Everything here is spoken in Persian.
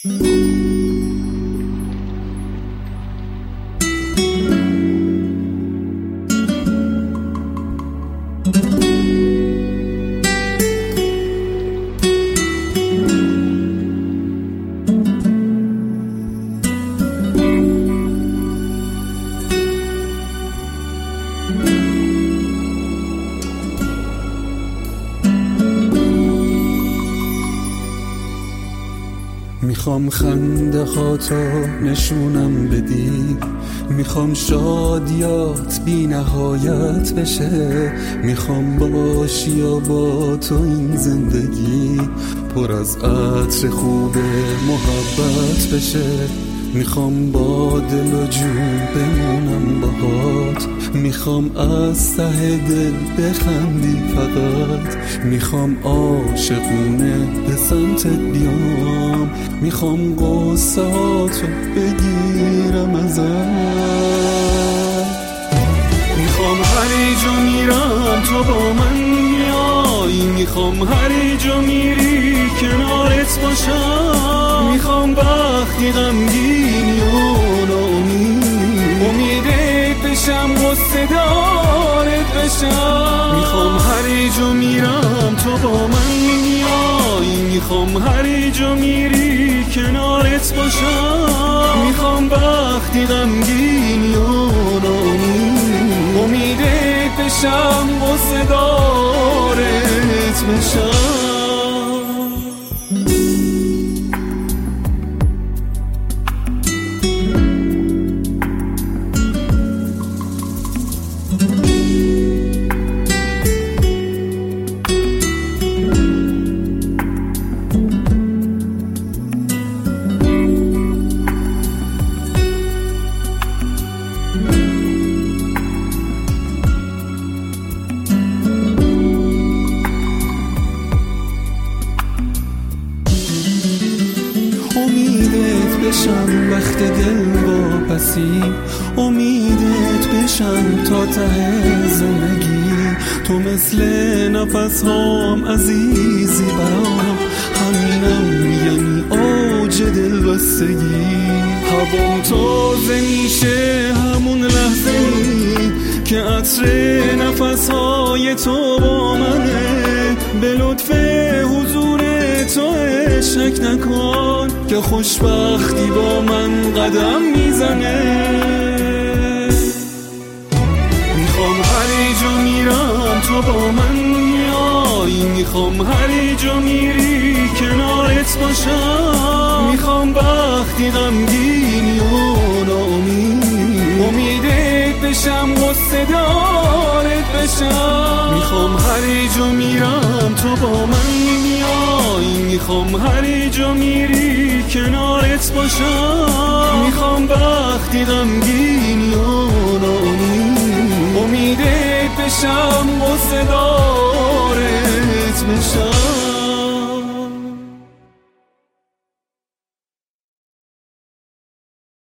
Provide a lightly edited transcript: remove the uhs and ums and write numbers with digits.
میخوام خنده هاتو نشونم بدی، میخوام شادیات بی نهایت بشه، میخوام باشی و با تو این زندگی پر از عطر خوب محبت بشه. میخوام با دل و جون بمونم باهات، میخوام از ته دل بخندی فقط، میخوام عاشقونه به سمتت بیام، میخوام قصه هاتو بگیرم ازت، میخوام هر جا میرم تو با من میای، میخوام هر جا میری کنارت باشم، میخوام وقتی غمگینی و ناامید امیدت بشم غصه دارت بشم، میخوام هر جا میرم تو با من میای، میخوام هر جا میری کنارت باشم، میخوام وقتی غمگینی و ناامید امیدت بشم غصه دارت بشم. امیدت بشم وقت دل واپسی، امیدت بشم تا ته زندگی، تو مثل نفس هام عزیزی برام، همینم یعنی اوج دل بستگی، هوام تازه میشه همون لحظه که عطر نفس های تو با منه، به لطف حضور تو شک نکن که خوشبختی با من قدم میزنه، میخوام هر جا میرم تو با من میای، میخوام هر جا میری کنارت باشم، میخوام وقتی غمگینی و ناامید امیدت بشم غصه دارت بشم، میخوام هر جا میرم تو با من میای، میخوام هر جا میری کنارت باشم، میخوام وقتی غمگینی و ناامید امیدت بشم غصه دارت بشم.